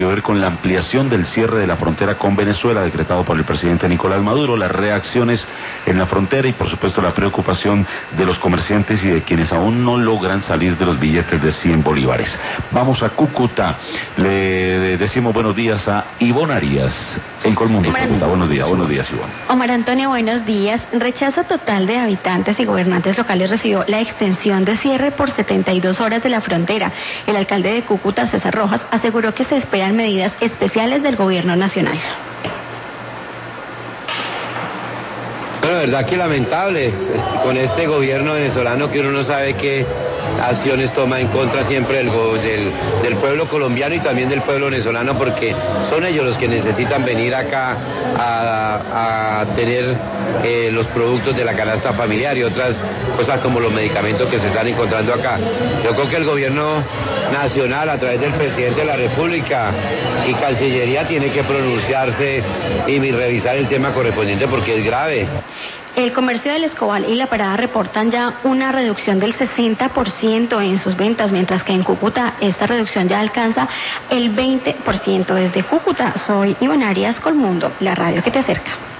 que ver con la ampliación del cierre de la frontera con Venezuela decretado por el presidente Nicolás Maduro, las reacciones en la frontera y por supuesto la preocupación de los comerciantes y de quienes aún no logran salir de los billetes de 100 bolívares. Vamos a Cúcuta, le decimos buenos días a Ivonne Arias en Colmundo, Cúcuta. Buenos días Ivonne. Omar Antonio, buenos días. Rechazo total de habitantes y gobernantes locales recibió la extensión de cierre por 72 horas de la frontera. El alcalde de Cúcuta, César Rojas, aseguró que se esperan medidas especiales del gobierno nacional. Bueno, la verdad que lamentable con este gobierno venezolano que uno no sabe qué acciones toma en contra siempre del pueblo colombiano y también del pueblo venezolano, porque son ellos los que necesitan venir acá a tener los productos de la canasta familiar y otras cosas como los medicamentos que se están encontrando acá. Yo creo que el gobierno nacional, a través del presidente de la República y Cancillería, tiene que pronunciarse y revisar el tema correspondiente porque es grave. El comercio del Escobal y La Parada reportan ya una reducción del 60% en sus ventas, mientras que en Cúcuta esta reducción ya alcanza el 20%. Desde Cúcuta, soy Ivonne Arias, Colmundo, la radio que te acerca.